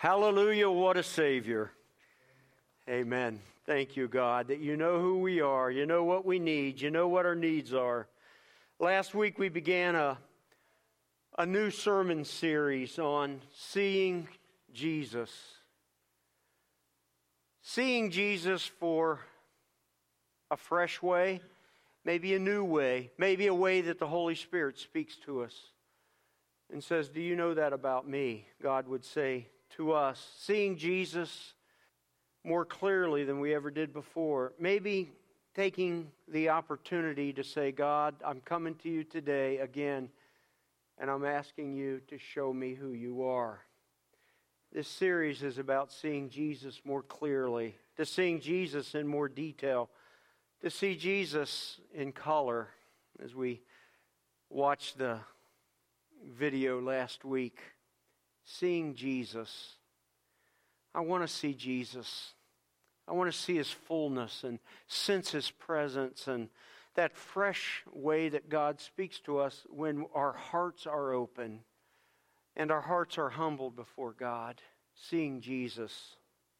Hallelujah, what a Savior. Amen. Thank you, God, that you know who we are. You know what we need. You know what our needs are. Last week we began a new sermon series on seeing Jesus. Seeing Jesus for a fresh way, maybe a new way, maybe a way that the Holy Spirit speaks to us and says, do you know that about me? God would say to us, seeing Jesus more clearly than we ever did before. Maybe taking the opportunity to say, God, I'm coming to you today again, and I'm asking you to show me who you are. This series is about seeing Jesus more clearly, to seeing Jesus in more detail, to see Jesus in color, as we watched the video last week. Seeing Jesus. I want to see Jesus. I want to see His fullness and sense His presence and that fresh way that God speaks to us when our hearts are open and our hearts are humbled before God. Seeing Jesus.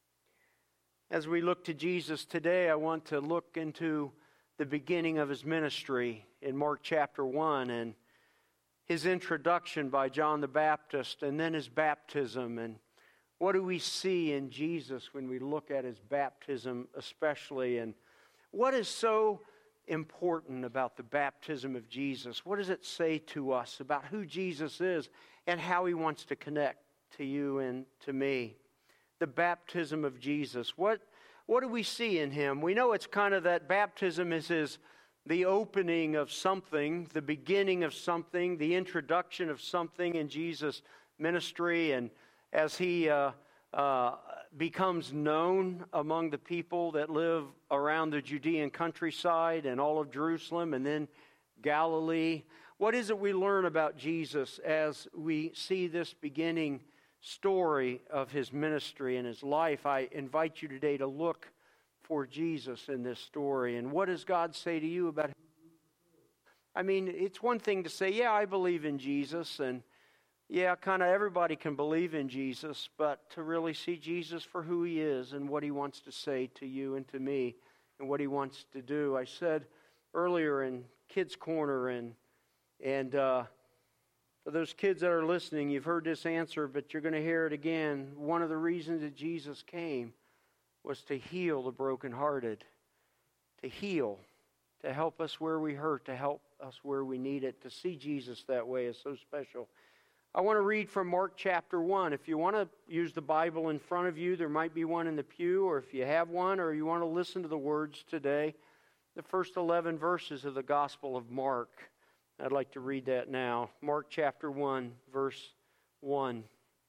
As we look to Jesus today, I want to look into the beginning of His ministry in Mark chapter 1 and His introduction by John the Baptist and then His baptism. And what do we see in Jesus when we look at His baptism especially? And what is so important about the baptism of Jesus? What does it say to us about who Jesus is and how He wants to connect to you and to me? The baptism of Jesus. What do we see in Him? We know it's kind of that baptism is the opening of something, the beginning of something, the introduction of something in Jesus' ministry. And as He becomes known among the people that live around the Judean countryside and all of Jerusalem and then Galilee, what is it we learn about Jesus as we see this beginning story of His ministry and His life? I invite you today to look for Jesus in this story. And what does God say to you about Him? I mean, it's one thing to say, yeah, I believe in Jesus, and yeah, kind of everybody can believe in Jesus, but to really see Jesus for who He is and what He wants to say to you and to me and what He wants to do. I said earlier in Kids Corner, and for those kids that are listening, you've heard this answer, but you're going to hear it again. One of the reasons that Jesus came was to heal the brokenhearted, to heal, to help us where we hurt, to help us where we need it. To see Jesus that way is so special. I want to read from Mark chapter 1. If you want to use the Bible in front of you, there might be one in the pew, or if you have one, or you want to listen to the words today, the first 11 verses of the Gospel of Mark. I'd like to read that now. Mark chapter 1, verse 1.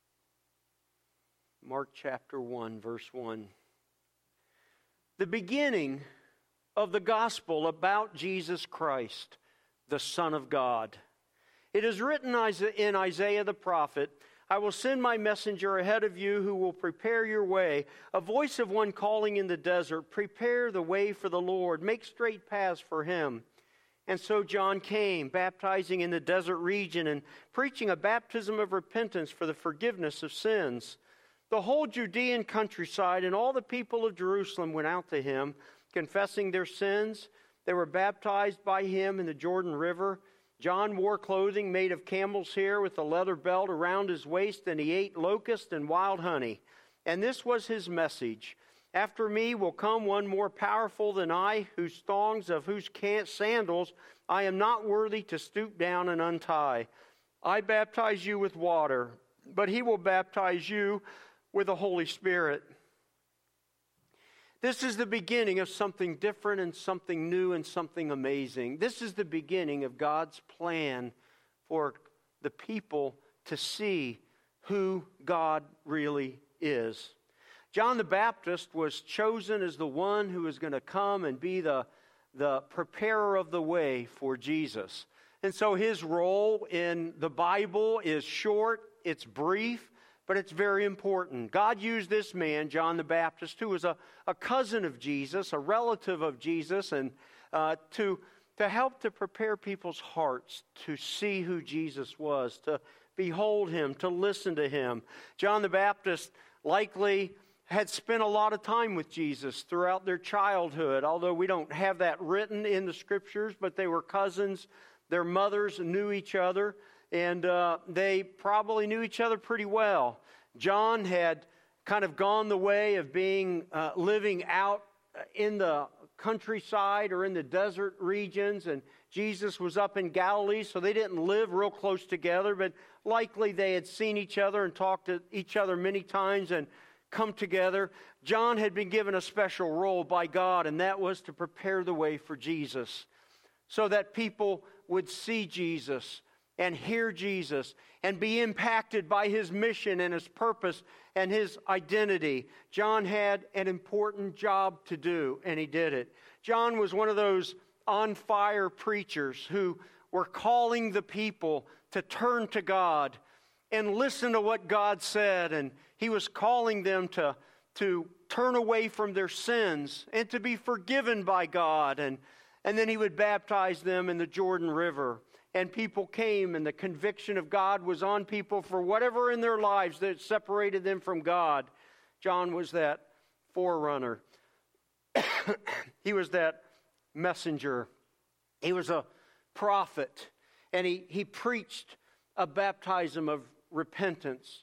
Mark chapter 1, verse 1. The beginning of the gospel about Jesus Christ, the Son of God. It is written in Isaiah the prophet, I will send my messenger ahead of you who will prepare your way, a voice of one calling in the desert, prepare the way for the Lord, make straight paths for Him. And so John came, baptizing in the desert region and preaching a baptism of repentance for the forgiveness of sins. The whole Judean countryside and all the people of Jerusalem went out to Him, confessing their sins. They were baptized by Him in the Jordan River. John wore clothing made of camel's hair with a leather belt around his waist, and he ate locusts and wild honey. And this was his message. After me will come one more powerful than I, whose thongs of whose sandals I am not worthy to stoop down and untie. I baptize you with water, but He will baptize you with the Holy Spirit. This is the beginning of something different and something new and something amazing. This is the beginning of God's plan for the people to see who God really is. John the Baptist was chosen as the one who was going to come and be the preparer of the way for Jesus. And so his role in the Bible is short, it's brief, but it's very important. God used this man, John the Baptist, who was a cousin of Jesus, a relative of Jesus, and to help to prepare people's hearts to see who Jesus was, to behold him, to listen to him. John the Baptist likely had spent a lot of time with Jesus throughout their childhood, although we don't have that written in the Scriptures, but they were cousins. Their mothers knew each other, and they probably knew each other pretty well. John had kind of gone the way of living out in the countryside or in the desert regions, and Jesus was up in Galilee, so they didn't live real close together, but likely they had seen each other and talked to each other many times and come together. John had been given a special role by God, and that was to prepare the way for Jesus, so that people would see Jesus and hear Jesus and be impacted by his mission and his purpose and his identity. John had an important job to do, and he did it. John was one of those on-fire preachers who were calling the people to turn to God and listen to what God said, and he was calling them to turn away from their sins and to be forgiven by God, and then he would baptize them in the Jordan River. And people came, and the conviction of God was on people for whatever in their lives that separated them from God. John was that forerunner. He was that messenger. He was a prophet. And he preached a baptism of repentance.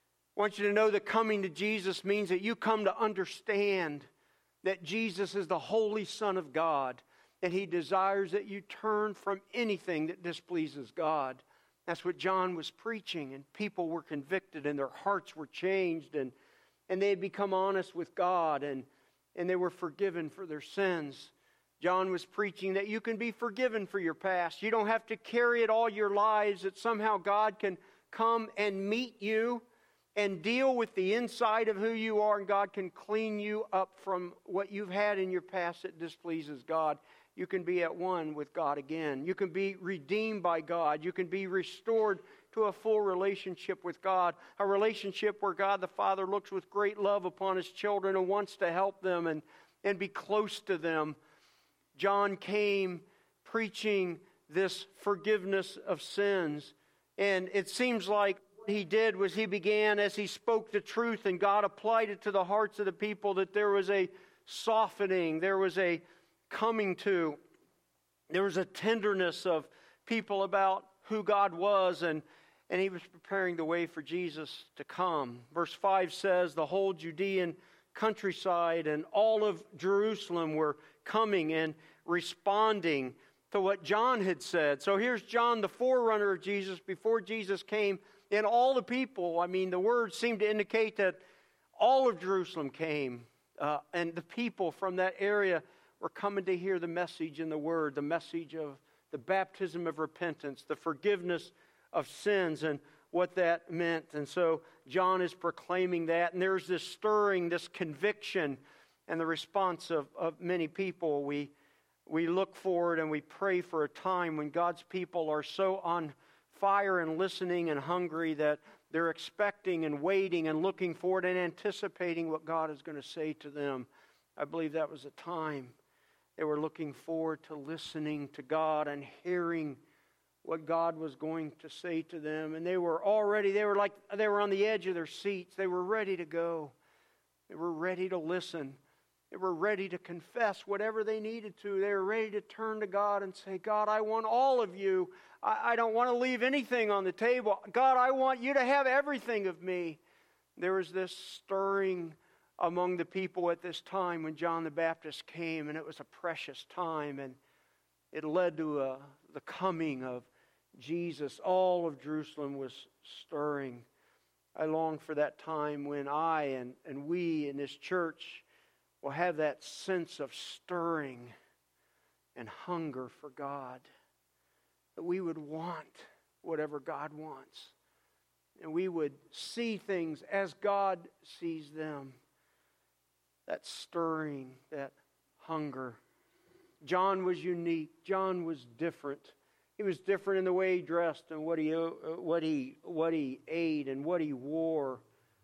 I want you to know that coming to Jesus means that you come to understand that Jesus is the Holy Son of God, and he desires that you turn from anything that displeases God. That's what John was preaching, and people were convicted, and their hearts were changed, and they had become honest with God, and they were forgiven for their sins. John was preaching that you can be forgiven for your past. You don't have to carry it all your lives, that somehow God can come and meet you and deal with the inside of who you are, and God can clean you up from what you've had in your past that displeases God. You can be at one with God again. You can be redeemed by God. You can be restored to a full relationship with God, a relationship where God the Father looks with great love upon his children and wants to help them and be close to them. John came preaching this forgiveness of sins, and it seems like what he did was he began, as he spoke the truth and God applied it to the hearts of the people, that there was a softening, there was a coming to, there was a tenderness of people about who God was, and he was preparing the way for Jesus to come. Verse 5 says, the whole Judean countryside and all of Jerusalem were coming and responding to what John had said. So here's John, the forerunner of Jesus, before Jesus came, and all the people, the words seem to indicate that all of Jerusalem came, and the people from that area were coming to hear the message in the Word, the message of the baptism of repentance, the forgiveness of sins, and what that meant. And so John is proclaiming that, and there's this stirring, this conviction, and the response of many people. We look forward and we pray for a time when God's people are so on fire and listening and hungry that they're expecting and waiting and looking forward and anticipating what God is going to say to them. I believe that was a time they were looking forward to listening to God and hearing what God was going to say to them. And they were on the edge of their seats. They were ready to go. They were ready to listen. They were ready to confess whatever they needed to. They were ready to turn to God and say, God, I want all of you. I don't want to leave anything on the table. God, I want you to have everything of me. There was this stirring among the people at this time when John the Baptist came, and it was a precious time, and it led to the coming of Jesus. All of Jerusalem was stirring. I long for that time when I and we in this church will have that sense of stirring and hunger for God, that we would want whatever God wants, and we would see things as God sees them. That stirring, that hunger. John was unique. John was different. He was different in the way he dressed and what he ate and what he wore.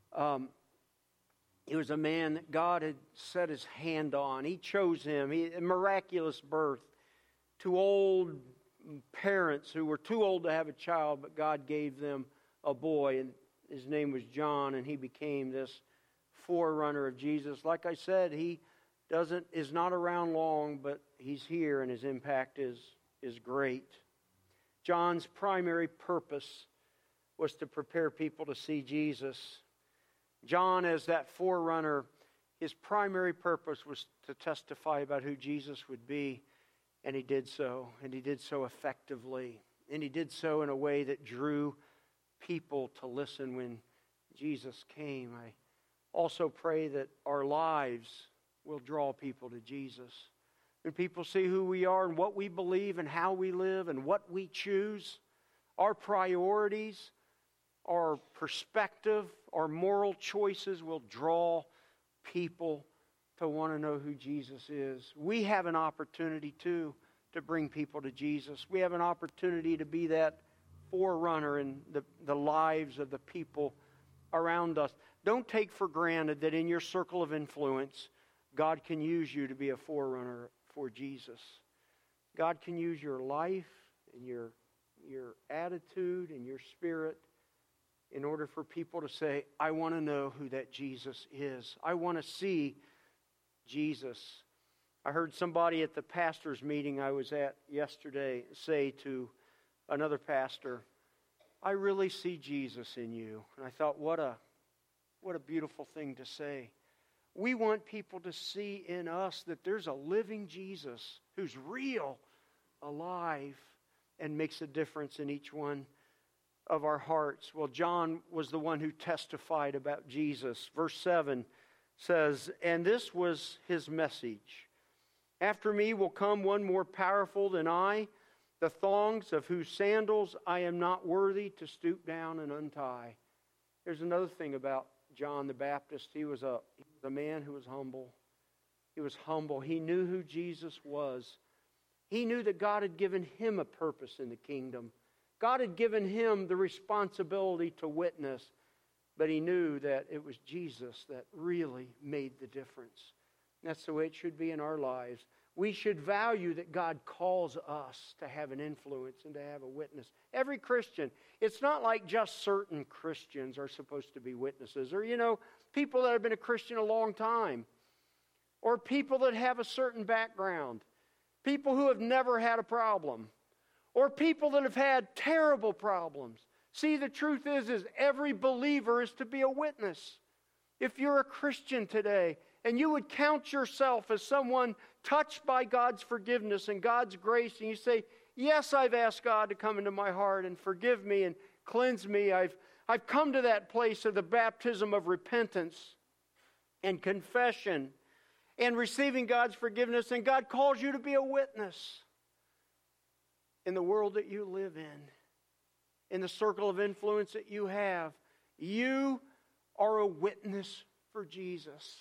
He was a man that God had set his hand on. He chose him. A miraculous birth. 2 old parents who were too old to have a child, but God gave them a boy, and his name was John, and he became this forerunner of Jesus. Like I said, he is not around long, but he's here, and his impact is great. John's primary purpose was to prepare people to see Jesus. John, as that forerunner, his primary purpose was to testify about who Jesus would be, and he did so effectively, and he did so in a way that drew people to listen when Jesus came. I also pray that our lives will draw people to Jesus. When people see who we are and what we believe and how we live and what we choose, our priorities, our perspective, our moral choices will draw people to want to know who Jesus is. We have an opportunity too to bring people to Jesus. We have an opportunity to be that forerunner in the lives of the people around us. Don't take for granted that in your circle of influence, God can use you to be a forerunner for Jesus. God can use your life and your attitude and your spirit in order for people to say, I want to know who that Jesus is. I want to see Jesus. I heard somebody at the pastor's meeting I was at yesterday say to another pastor, I really see Jesus in you. And I thought, what a beautiful thing to say. We want people to see in us that there's a living Jesus who's real, alive, and makes a difference in each one of our hearts. Well, John was the one who testified about Jesus. Verse 7 says, and this was his message. After me will come one more powerful than I, the thongs of whose sandals I am not worthy to stoop down and untie. There's another thing about John the Baptist. He was a man who was humble. He was humble. He knew who Jesus was. He knew that God had given him a purpose in the kingdom. God had given him the responsibility to witness, but he knew that it was Jesus that really made the difference. That's the way it should be in our lives. We should value that God calls us to have an influence and to have a witness. Every Christian. It's not like just certain Christians are supposed to be witnesses. Or, people that have been a Christian a long time. Or people that have a certain background. People who have never had a problem. Or people that have had terrible problems. See, the truth is every believer is to be a witness. If you're a Christian today, and you would count yourself as someone touched by God's forgiveness and God's grace, and you say, yes, I've asked God to come into my heart and forgive me and cleanse me. I've come to that place of the baptism of repentance and confession and receiving God's forgiveness, and God calls you to be a witness in the world that you live in the circle of influence that you have. You are a witness for Jesus.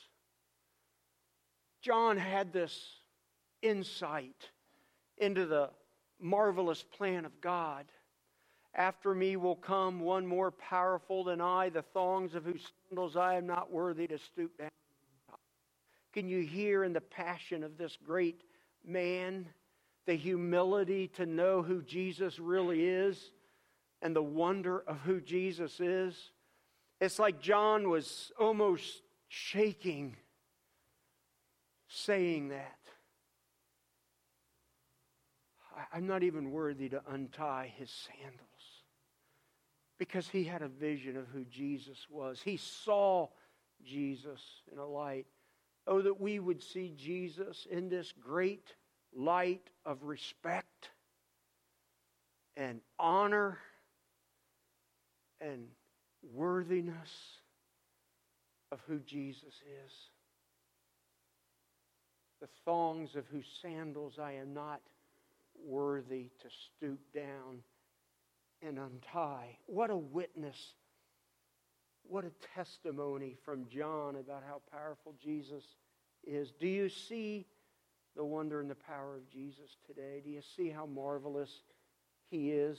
John had this insight into the marvelous plan of God. After me will come one more powerful than I, the thongs of whose sandals I am not worthy to stoop down. Can you hear in the passion of this great man the humility to know who Jesus really is and the wonder of who Jesus is? It's like John was almost shaking saying that. I'm not even worthy to untie his sandals, because he had a vision of who Jesus was. He saw Jesus in a light. Oh, that we would see Jesus in this great light of respect and honor and worthiness of who Jesus is. The thongs of whose sandals I am not worthy to stoop down and untie. What a witness. What a testimony from John about how powerful Jesus is. Do you see the wonder and the power of Jesus today? Do you see how marvelous he is?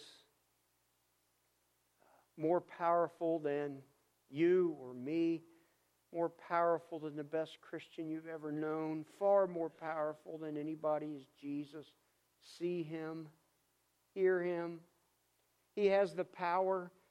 More powerful than you or me. More powerful than the best Christian you've ever known. Far more powerful than anybody is Jesus. See him. Hear him. He has the power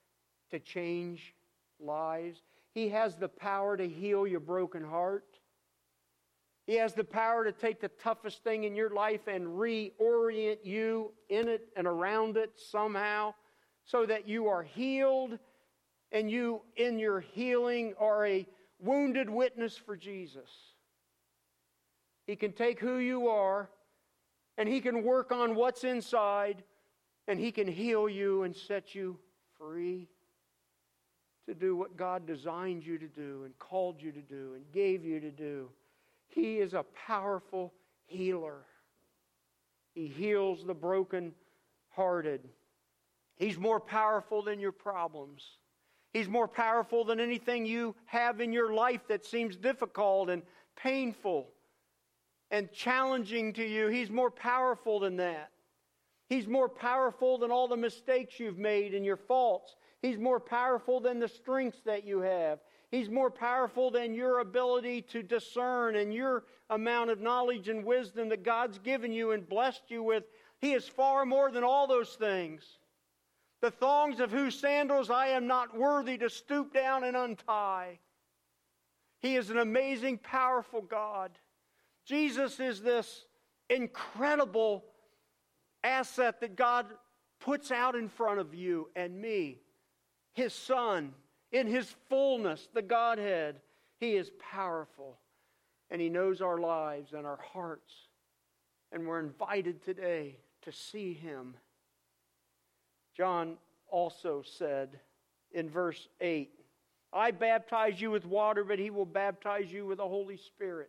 to change lives. He has the power to heal your broken heart. He has the power to take the toughest thing in your life and reorient you in it and around it somehow so that you are healed, and you, in your healing, are a wounded witness for Jesus. He can take who you are, and He can work on what's inside, and He can heal you and set you free to do what God designed you to do and called you to do and gave you to do. He is a powerful healer. He heals the broken-hearted. He's more powerful than your problems. He's more powerful than anything you have in your life that seems difficult and painful and challenging to you. He's more powerful than that. He's more powerful than all the mistakes you've made and your faults. He's more powerful than the strengths that you have. He's more powerful than your ability to discern and your amount of knowledge and wisdom that God's given you and blessed you with. He is far more than all those things. The thongs of whose sandals I am not worthy to stoop down and untie. He is an amazing, powerful God. Jesus is this incredible asset that God puts out in front of you and me. His Son, in His fullness, the Godhead. He is powerful. And He knows our lives and our hearts. And we're invited today to see Him. John also said in verse 8, I baptize you with water, but He will baptize you with the Holy Spirit.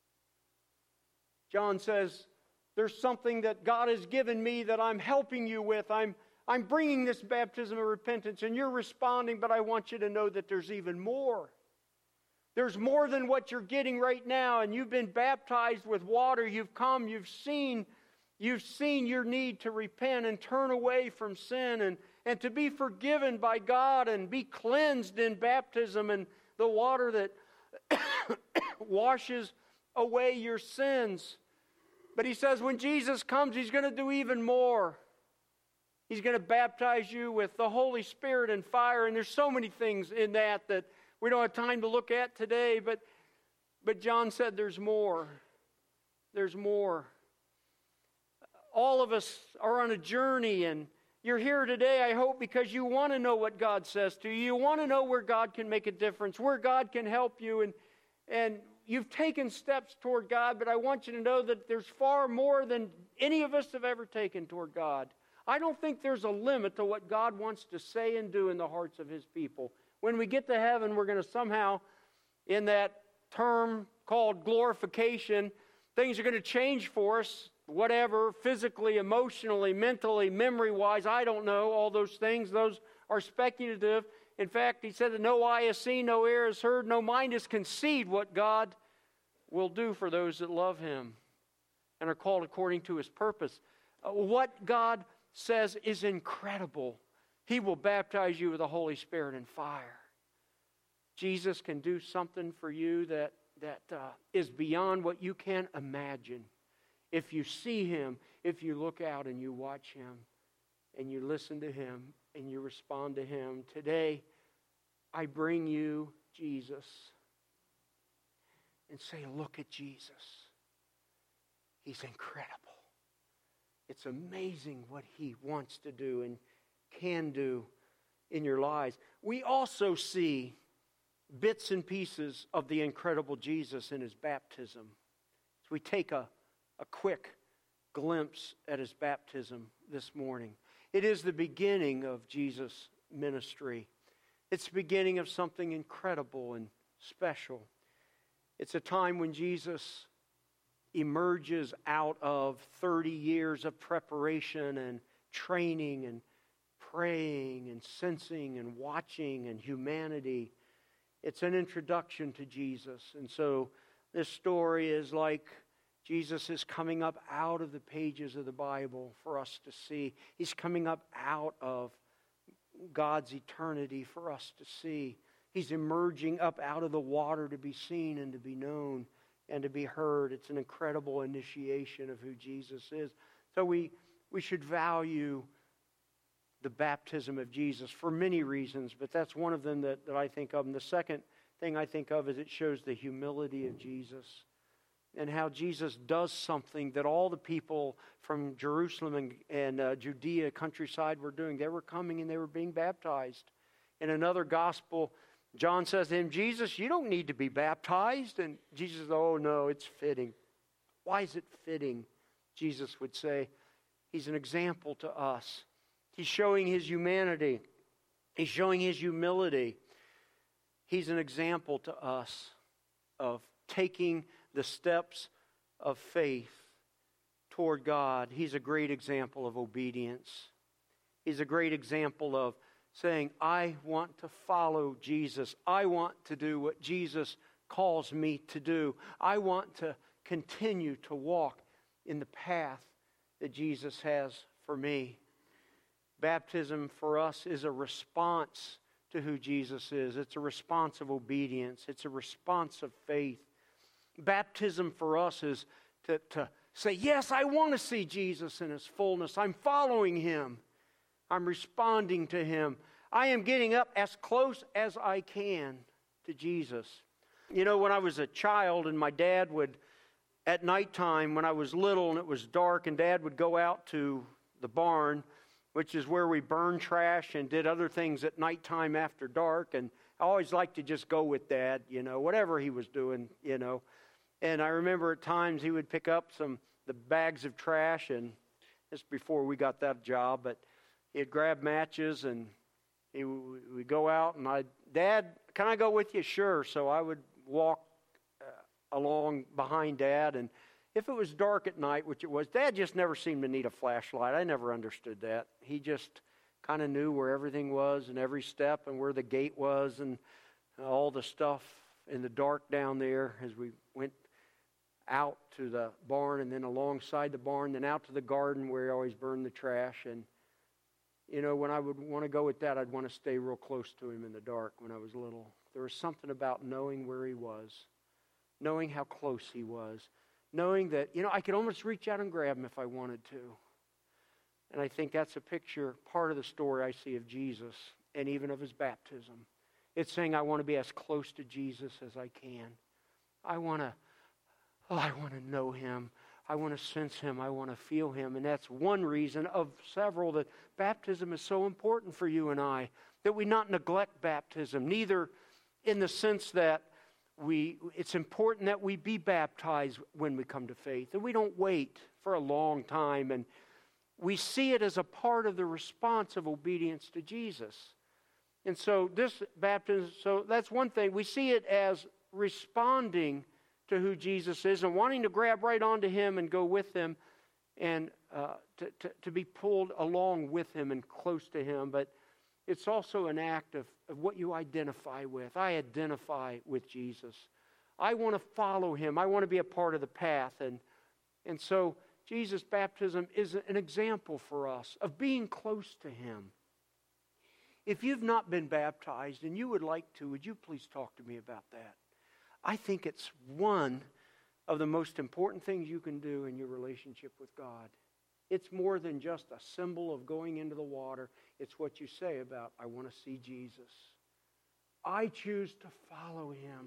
John says, there's something that God has given me that I'm helping you with. I'm bringing this baptism of repentance, and you're responding, but I want you to know that there's even more. There's more than what you're getting right now, and you've been baptized with water. You've come, you've seen your need to repent and turn away from sin and to be forgiven by God and be cleansed in baptism and the water that washes away your sins. But He says when Jesus comes, He's going to do even more. He's going to baptize you with the Holy Spirit and fire. And there's so many things in that we don't have time to look at today. But John said there's more. There's more. All of us are on a journey, and you're here today, I hope, because you want to know what God says to you. You want to know where God can make a difference, where God can help you. And you've taken steps toward God, but I want you to know that there's far more than any of us have ever taken toward God. I don't think there's a limit to what God wants to say and do in the hearts of His people. When we get to heaven, we're going to somehow, in that term called glorification, things are going to change for us, whatever, physically, emotionally, mentally, memory-wise, I don't know, all those things. Those are speculative. In fact, He said that no eye has seen, no ear has heard, no mind has conceived what God will do for those that love Him and are called according to His purpose. What God says is incredible. He will baptize you with the Holy Spirit and fire. Jesus can do something for you that is beyond what you can imagine. If you see Him, if you look out and you watch Him, and you listen to Him, and you respond to Him. Today, I bring you Jesus. And say, look at Jesus. He's incredible. It's amazing what He wants to do and can do in your lives. We also see bits and pieces of the incredible Jesus in His baptism. So we take a quick glimpse at His baptism this morning. It is the beginning of Jesus' ministry. It's the beginning of something incredible and special. It's a time when Jesus emerges out of 30 years of preparation and training and praying and sensing and watching and humanity. It's an introduction to Jesus. And so this story is like Jesus is coming up out of the pages of the Bible for us to see. He's coming up out of God's eternity for us to see. He's emerging up out of the water to be seen and to be known and to be heard. It's an incredible initiation of who Jesus is. So we should value the baptism of Jesus for many reasons, but that's one of them that I think of. And the second thing I think of is it shows the humility of Jesus and how Jesus does something that all the people from Jerusalem and Judea countryside were doing. They were coming and they were being baptized. In another gospel, John says to him, Jesus, you don't need to be baptized. And Jesus says, oh no, it's fitting. Why is it fitting? Jesus would say, he's an example to us. He's showing his humanity. He's showing his humility. He's an example to us of taking the steps of faith toward God. He's a great example of obedience. He's a great example of saying, I want to follow Jesus. I want to do what Jesus calls me to do. I want to continue to walk in the path that Jesus has for me. Baptism for us is a response to who Jesus is. It's a response of obedience. It's a response of faith. Baptism for us is to say, yes, I want to see Jesus in his fullness. I'm following him. I'm responding to him. I am getting up as close as I can to Jesus. You know, when I was a child and my dad would, at nighttime when I was little and it was dark, and Dad would go out to the barn, which is where we burned trash and did other things at nighttime after dark. And I always liked to just go with Dad, you know, whatever he was doing, you know. And I remember at times he would pick up the bags of trash, and this before we got that job, but he'd grab matches and we'd go out, and Dad, can I go with you? Sure. So I would walk along behind Dad, and if it was dark at night, which it was, Dad just never seemed to need a flashlight. I never understood that. He just kind of knew where everything was and every step and where the gate was and all the stuff in the dark down there as we went out to the barn and then alongside the barn, then out to the garden where he always burned the trash. And, you know, when I would want to go with Dad, I'd want to stay real close to him in the dark when I was little. There was something about knowing where he was, knowing how close he was, knowing that, you know, I could almost reach out and grab him if I wanted to. And I think that's a picture, part of the story I see of Jesus and even of his baptism. It's saying I want to be as close to Jesus as I can. I want to know him. I want to sense him. I want to feel him. And that's one reason of several that baptism is so important for you and I, that we not neglect baptism, neither in the sense that it's important that we be baptized when we come to faith, and we don't wait for a long time, and we see it as a part of the response of obedience to Jesus. And so this baptism, so that's one thing. We see it as responding to who Jesus is and wanting to grab right onto him and go with him and to be pulled along with him and close to him. But it's also an act of what you identify with. I identify with Jesus. I want to follow him. I want to be a part of the path. And so Jesus' baptism is an example for us of being close to him. If you've not been baptized and you would like to, would you please talk to me about that? I think it's one of the most important things you can do in your relationship with God. It's more than just a symbol of going into the water. It's what you say about, I want to see Jesus. I choose to follow him.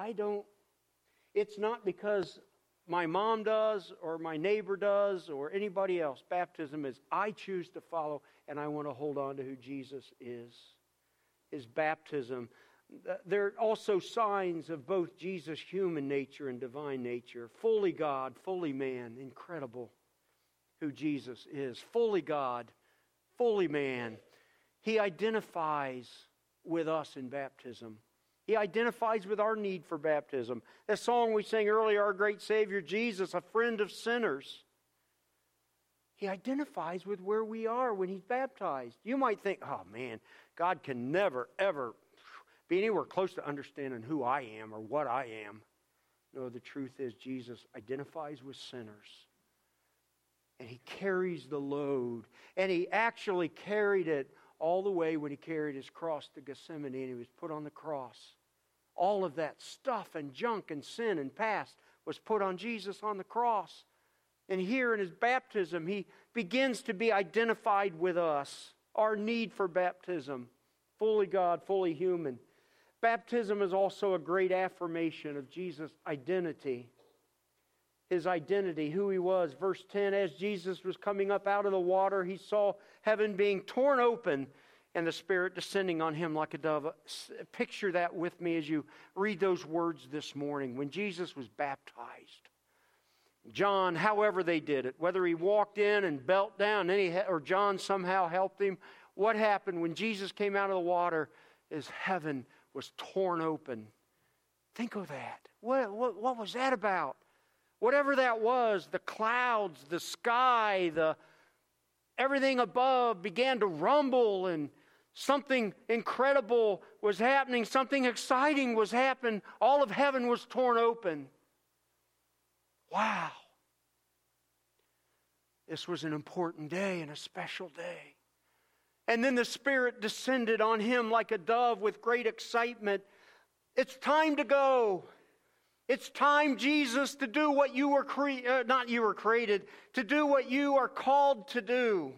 It's not because my mom does or my neighbor does or anybody else. Baptism is, I choose to follow and I want to hold on to who Jesus is. His baptism. There are also signs of both Jesus' human nature and divine nature. Fully God, fully man. Incredible who Jesus is. Fully God, fully man. He identifies with us in baptism. He identifies with our need for baptism. That song we sang earlier, Our Great Savior Jesus, a friend of sinners. He identifies with where we are when he's baptized. You might think, oh man, God can never, ever be anywhere close to understanding who I am or what I am. No, the truth is Jesus identifies with sinners. And he carries the load. And he actually carried it all the way when he carried his cross to Gethsemane and he was put on the cross. All of that stuff and junk and sin and past was put on Jesus on the cross. And here in his baptism, he begins to be identified with us. our need for baptism. Fully God, fully human. Baptism is also a great affirmation of Jesus' identity. His identity, who he was. Verse 10, as Jesus was coming up out of the water, he saw heaven being torn open and the Spirit descending on him like a dove. Picture that with me as you read those words this morning. When Jesus was baptized, John, however they did it, whether he walked in and belt down, or John somehow helped him, what happened when Jesus came out of the water is heaven was torn open. Think of that. What was that about? Whatever that was, the clouds, the sky, everything above began to rumble, and something incredible was happening. Something exciting was happening. All of heaven was torn open. Wow. This was an important day and a special day. And then the Spirit descended on him like a dove with great excitement. It's time to go. It's time, Jesus, to do what you were created, to do what you are called to do.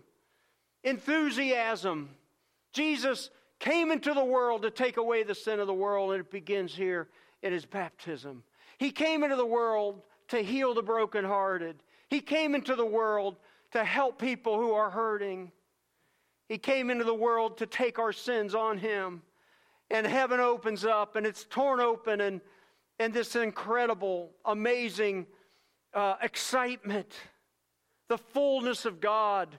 Enthusiasm. Jesus came into the world to take away the sin of the world, and it begins here in his baptism. He came into the world to heal the brokenhearted. He came into the world to help people who are hurting. He came into the world to take our sins on him. And heaven opens up, and it's torn open, and this incredible, amazing excitement, the fullness of God,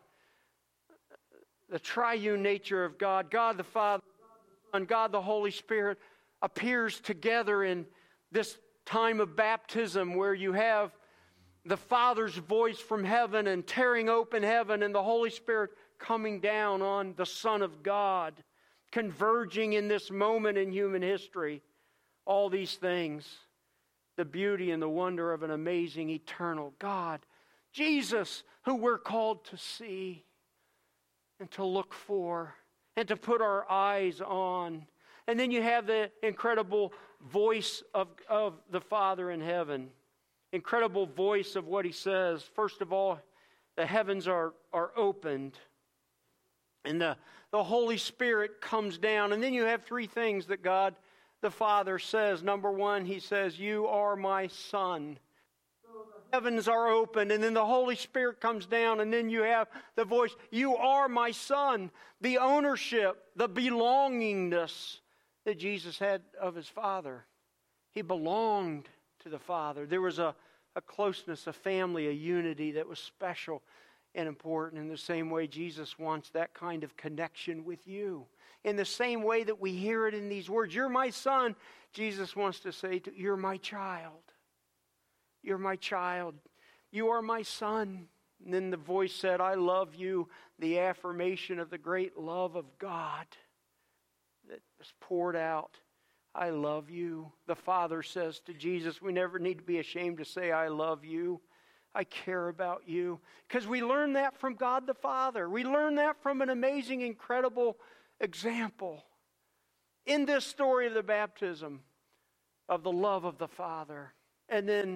the triune nature of God, God the Father, and God the Holy Spirit appears together in this time of baptism where you have the Father's voice from heaven and tearing open heaven, and the Holy Spirit coming down on the Son of God, converging in this moment in human history. All these things, the beauty and the wonder of an amazing eternal God. Jesus, who we're called to see and to look for and to put our eyes on. And then you have the incredible voice of the Father in heaven. Incredible voice of what he says. First of all, the heavens are opened. And the Holy Spirit comes down. And then you have three things that God the Father says. Number one, he says, you are my Son. So the heavens are open, and then the Holy Spirit comes down, and then you have the voice, you are my Son. The ownership, the belongingness that Jesus had of his Father. He belonged to the Father. There was a closeness, a family, a unity that was special and important. In the same way, Jesus wants that kind of connection with you. In the same way that we hear it in these words, you're my Son, Jesus wants to say, you're my child. You're my child. You are my Son. And then the voice said, I love you, the affirmation of the great love of God that was poured out. I love you. The Father says to Jesus, we never need to be ashamed to say, I love you. I care about you. Because we learn that from God the Father. We learn that from an amazing, incredible example in this story of the baptism of the love of the Father. And then,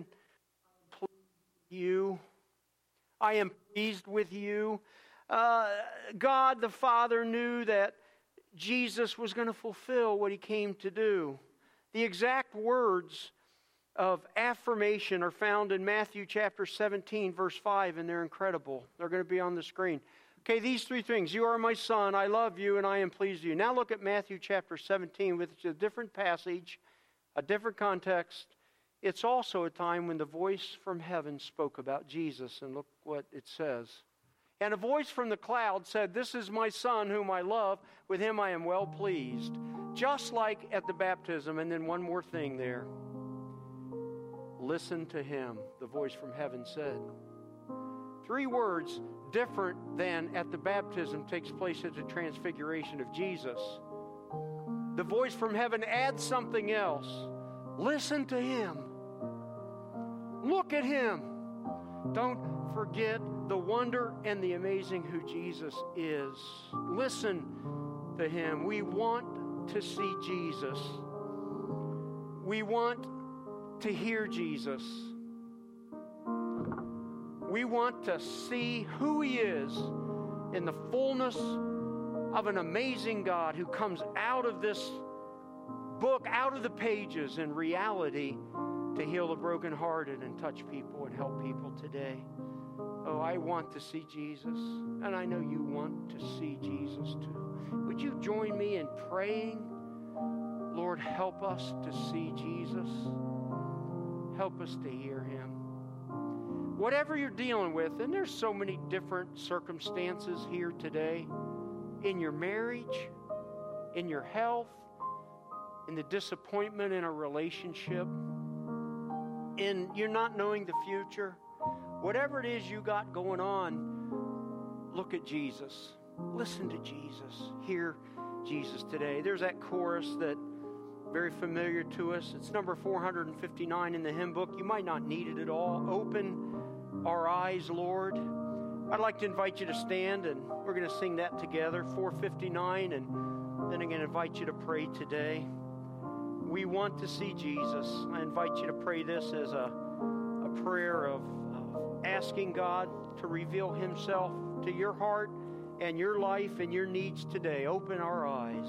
I am pleased with you. God the Father knew that Jesus was going to fulfill what he came to do. The exact words of affirmation are found in Matthew chapter 17, verse 5, and they're incredible. They're going to be on the screen. Okay, these three things. You are my Son, I love you, and I am pleased with you. Now look at Matthew chapter 17, which is a different passage, a different context. It's also a time when the voice from heaven spoke about Jesus, and look what it says. And a voice from the cloud said, this is my Son whom I love, with him I am well pleased. Just like at the baptism, and then one more thing there. Listen to him, the voice from heaven said. Three words different than at the baptism takes place at the transfiguration of Jesus. The voice from heaven adds something else. Listen to him. Look at him. Don't forget the wonder and the amazing who Jesus is. Listen to him. We want to see Jesus. We want to hear Jesus. We want to see who he is in the fullness of an amazing God who comes out of this book, out of the pages in reality, to heal the brokenhearted and touch people and help people today. Oh, I want to see Jesus, and I know you want to see Jesus too. Would you join me in praying? Lord, help us to see Jesus. Help us to hear him. Whatever you're dealing with, and there's so many different circumstances here today, in your marriage, in your health, in the disappointment in a relationship, in you're not knowing the future, whatever it is you got going on, look at Jesus. Listen to Jesus. Hear Jesus today. There's that chorus that very familiar to us. It's number 459 in the hymn book. You might not need it at all. Open our eyes, Lord. I'd like to invite you to stand, and we're going to sing that together, 459, and then I'm going to invite you to pray today. We want to see Jesus. I invite you to pray this as a prayer of asking God to reveal himself to your heart and your life and your needs today. Open our eyes.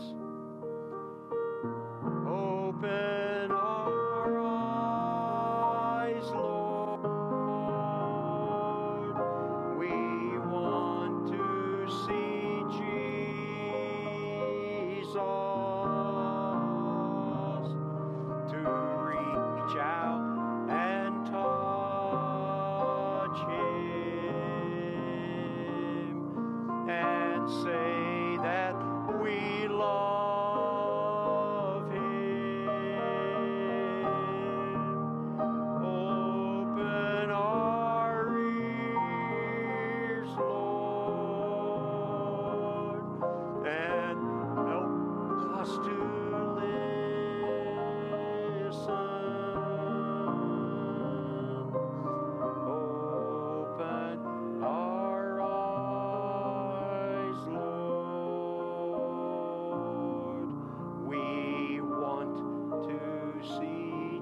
Open our eyes, Lord. We want to see Jesus, to reach out and touch him and say that we love him. Open our ears, Lord, and help us to listen. Open our eyes, Lord. We want to see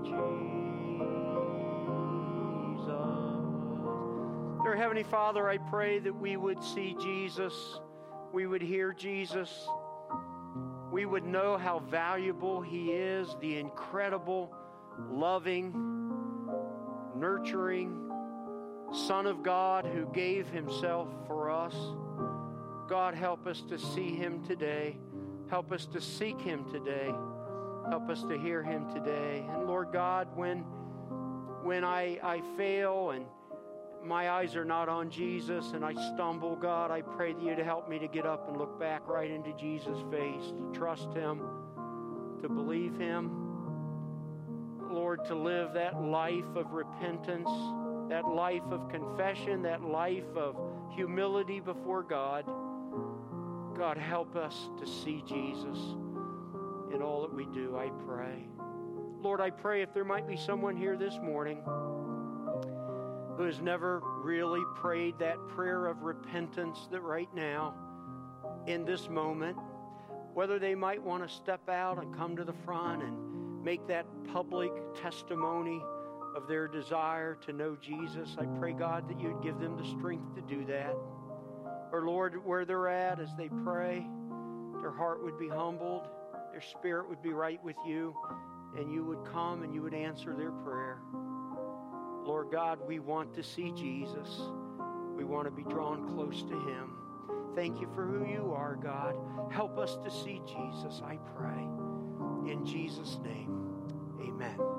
Jesus. Dear Heavenly Father, I pray that we would see Jesus. We would hear Jesus. We would know how valuable he is, the incredible, loving, nurturing Son of God who gave himself for us. God, help us to see him today. Help us to seek him today. Help us to hear him today. And Lord God, when I fail and my eyes are not on Jesus and I stumble, God, I pray that you'd help me to get up and look back right into Jesus' face, to trust him, to believe him. Lord, to live that life of repentance, that life of confession, that life of humility before God. God, help us to see Jesus in all that we do, I pray. Lord, I pray if there might be someone here this morning who has never really prayed that prayer of repentance, that right now, in this moment, whether they might want to step out and come to the front and make that public testimony of their desire to know Jesus, I pray, God, that you'd give them the strength to do that. Or, Lord, where they're at as they pray, their heart would be humbled, their spirit would be right with you, and you would come and you would answer their prayer. Lord God, we want to see Jesus. We want to be drawn close to him. Thank you for who you are, God. Help us to see Jesus, I pray. In Jesus' name, amen.